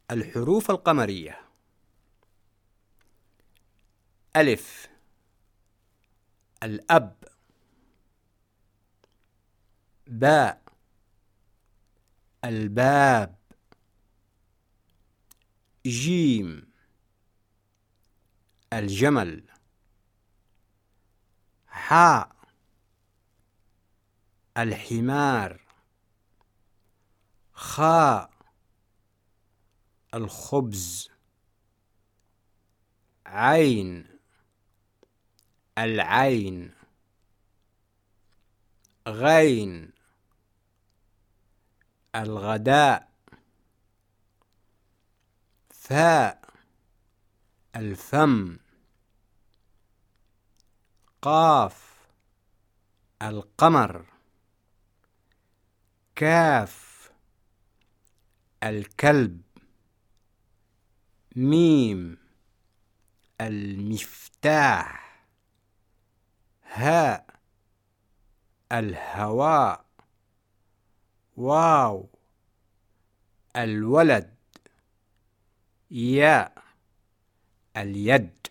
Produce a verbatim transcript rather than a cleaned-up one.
الحروف القمرية: ألف الأب، باء الباب، جيم الجمل، حاء الحمار، خاء الخبز، عين العين، غين الغداء، فاء الفم، قاف القمر، كاف الكلب، ميم المفتاح، هاء الهواء، واو الولد، ياء اليد.